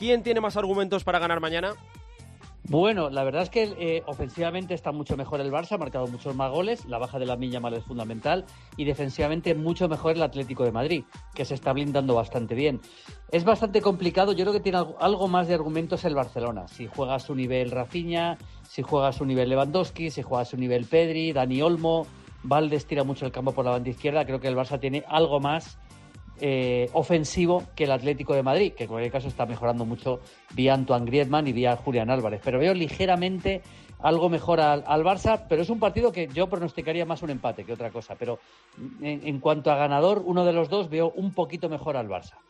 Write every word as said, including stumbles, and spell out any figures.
¿quién tiene más argumentos para ganar mañana? Bueno, la verdad es que eh, ofensivamente está mucho mejor el Barça, ha marcado muchos más goles, la baja de Lamine Yamal es fundamental, y defensivamente mucho mejor el Atlético de Madrid, que se está blindando bastante bien. Es bastante complicado, yo creo que tiene algo, algo más de argumentos el Barcelona. Si juega a su nivel Rafinha, si juega a su nivel Lewandowski, si juega a su nivel Pedri, Dani Olmo, Valdés tira mucho el campo por la banda izquierda, creo que el Barça tiene algo más Eh, ofensivo que el Atlético de Madrid, que en cualquier caso está mejorando mucho vía Antoine Griezmann y vía Julián Álvarez, pero veo ligeramente algo mejor al, al Barça, pero es un partido que yo pronosticaría más un empate que otra cosa, pero en, en cuanto a ganador, uno de los dos veo un poquito mejor al Barça.